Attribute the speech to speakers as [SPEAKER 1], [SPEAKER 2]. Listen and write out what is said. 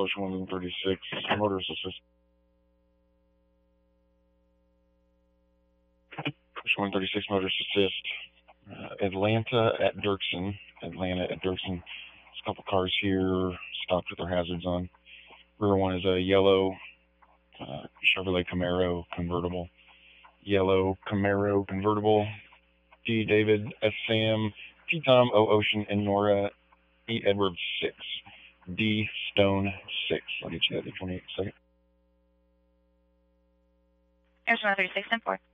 [SPEAKER 1] Ocean 136, Motorist Assist. Ocean 136, Motorist Assist. Atlanta at Dirksen. There's a couple cars here stopped with their hazards on. Rear one is a yellow Chevrolet Camaro convertible. Yellow Camaro convertible. D. David, S. Sam, T. Tom, O. Ocean, and Nora, E. Edward 6. D. Stone 6. I'll get you that in 28 seconds.
[SPEAKER 2] There's 136 and 4.